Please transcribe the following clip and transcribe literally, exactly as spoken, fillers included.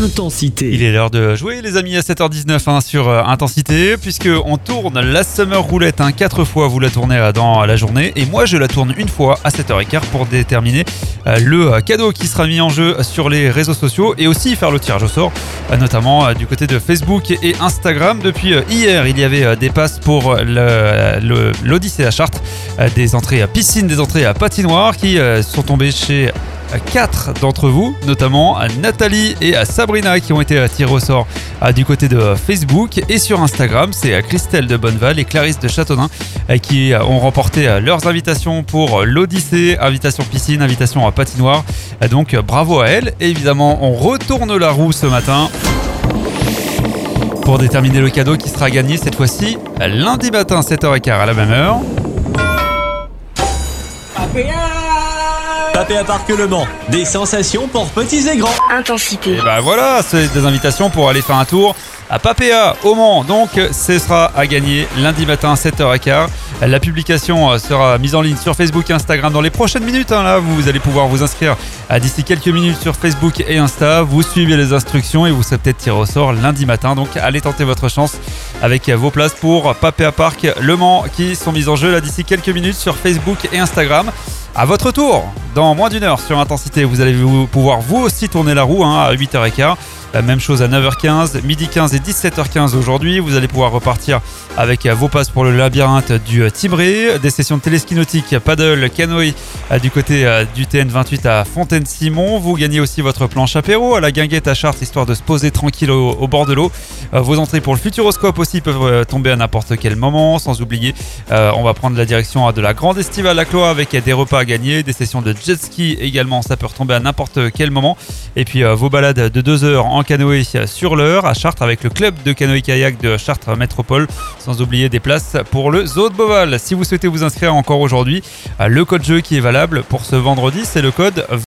Intensité. Il est l'heure de jouer les amis à sept heures dix-neuf hein, sur euh, Intensité, puisque on tourne la Summer Roulette hein, quatre fois, vous la tournez euh, dans la journée et moi je la tourne une fois à sept heures quinze pour déterminer euh, le euh, cadeau qui sera mis en jeu sur les réseaux sociaux et aussi faire le tirage au sort, euh, notamment euh, du côté de Facebook et Instagram. Depuis euh, hier, il y avait euh, des passes pour le, le, l'Odyssée à Chartres, euh, des entrées à piscine, des entrées à patinoire qui euh, sont tombées chez quatre d'entre vous, notamment Nathalie et Sabrina qui ont été tirés au sort du côté de Facebook, et sur Instagram c'est Christelle de Bonneval et Clarisse de Châteauneuf qui ont remporté leurs invitations pour l'Odyssée, invitation piscine, invitation à patinoire, donc bravo à elles. Et évidemment on retourne la roue ce matin pour déterminer le cadeau qui sera gagné cette fois-ci lundi matin sept heures quinze à la même heure. Papéa Parc Le Mans, des sensations pour petits et grands. Intensité. Et bah voilà, c'est des invitations pour aller faire un tour à Papéa au Mans. Donc ce sera à gagner lundi matin sept heures quinze. La publication sera mise en ligne sur Facebook et Instagram dans les prochaines minutes. Hein, là, vous allez pouvoir vous inscrire d'ici quelques minutes sur Facebook et Insta. Vous suivez les instructions et vous serez peut-être tiré au sort lundi matin. Donc allez tenter votre chance avec vos places pour Papéa Parc Le Mans qui sont mises en jeu là d'ici quelques minutes sur Facebook et Instagram. À votre tour, dans moins d'une heure sur Intensité, vous allez vous pouvoir vous aussi tourner la roue hein, à huit heures quinze. La même chose à neuf heures quinze, midi quinze et dix-sept heures quinze aujourd'hui. Vous allez pouvoir repartir avec vos passes pour le labyrinthe du Tibré, des sessions de téléski nautique, paddle, canoë du côté du T N vingt-huit à Fontaine-Simon. Vous gagnez aussi votre planche apéro à la Guinguette à Chartres, histoire de se poser tranquille au, au bord de l'eau. Vos entrées pour le Futuroscope aussi peuvent tomber à n'importe quel moment. Sans oublier, euh, on va prendre la direction de la Grande Estivale à Cloix avec des repas à gagner, des sessions de jet ski également, ça peut retomber à n'importe quel moment. Et puis euh, vos balades de deux heures en canoë sur l'heure à Chartres avec le club de canoë-kayak de Chartres Métropole, sans oublier des places pour le zoo de Beauval. Si vous souhaitez vous inscrire encore aujourd'hui, le code jeu qui est valable pour ce vendredi, c'est le code